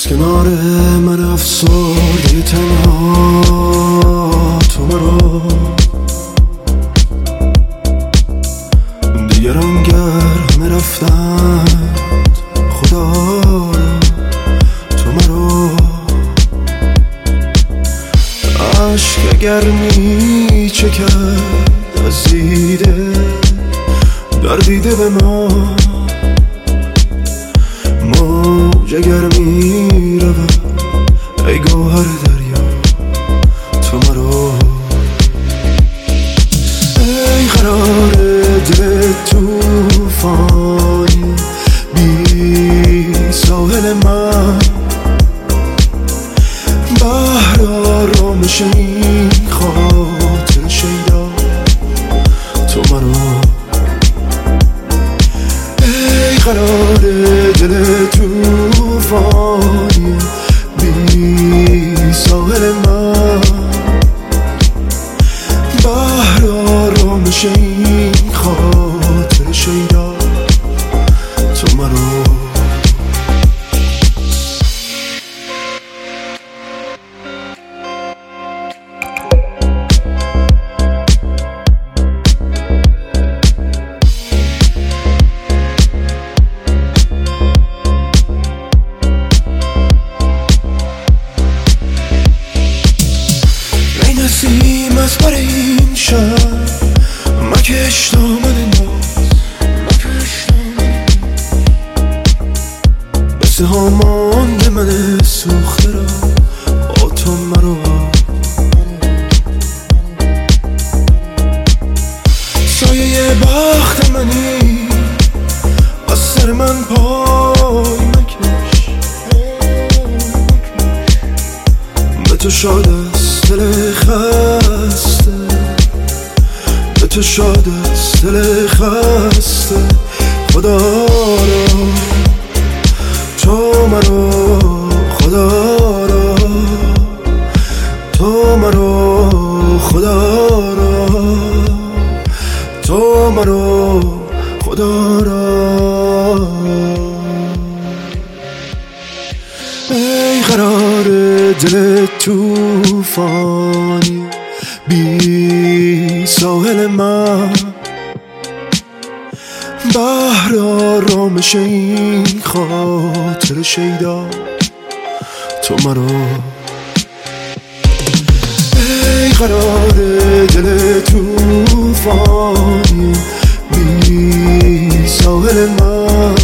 از کنار من افسرده تنها تو مرا دیگران گر همه رفتند خدا تو مرا عشق اگر می چکد از دیده در دیده به ما موج اگر می رود ای گوهر دریا تو مرا ای قرار دل توفانی بی ساحل من بحر آرامش این خاطر شیدا تو مرا ای قرار دل توفانی بی ساحل من بحر آرامش این خاطر شیدا تو مرا نسیم از بر این شب مکش دامن ناز مثل ها مانده من سوخته را با تو مرا سایه بخت منی از سر من پای مکش به تو شاد است دل خسته به تو شاد است دل خسته خدا را تو مرا خدا را تو مرا خدا را تو مرا خدا را ای قرار دل توفانی بی ساحل من بحر آرامش این خاطر شیدا تو مرا ای قرار دل توفانی بی ساحل من